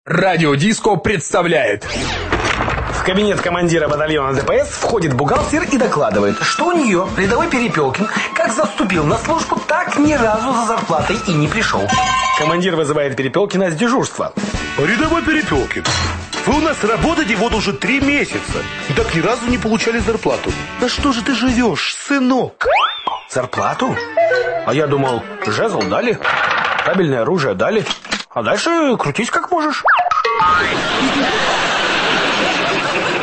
Радиодиско представляет. В кабинет командира батальона ДПС входит бухгалтер и докладывает, что у нее рядовой Перепелкин как заступил на службу, так ни разу за зарплатой и не пришел. Командир вызывает Перепелкина с дежурства. Рядовой Перепелкин, вы у нас работаете вот уже 3 месяца и так ни разу не получали зарплату. На что же ты живешь, сынок? Зарплату? А я думал, жезл дали, табельное оружие дали, а дальше крутись как можешь.